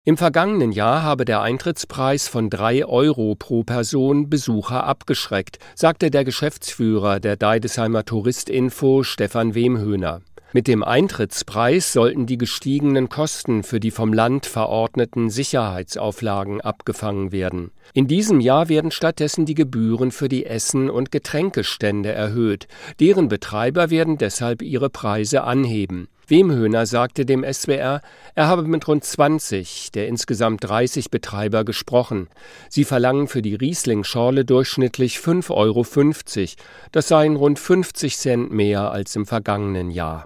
Im vergangenen Jahr habe der Eintrittspreis von 3 Euro pro Person Besucher abgeschreckt, sagte der Geschäftsführer der Deidesheimer Touristinfo Stefan Wemhöhner. Mit dem Eintrittspreis sollten die gestiegenen Kosten für die vom Land verordneten Sicherheitsauflagen abgefangen werden. In diesem Jahr werden stattdessen die Gebühren für die Essen- und Getränkestände erhöht. Deren Betreiber werden deshalb ihre Preise anheben. Wemhöhner sagte dem SWR, er habe mit rund 20 der insgesamt 30 Betreiber gesprochen. Sie verlangen für die Riesling-Schorle durchschnittlich 5,50 Euro. Das seien rund 50 Cent mehr als im vergangenen Jahr.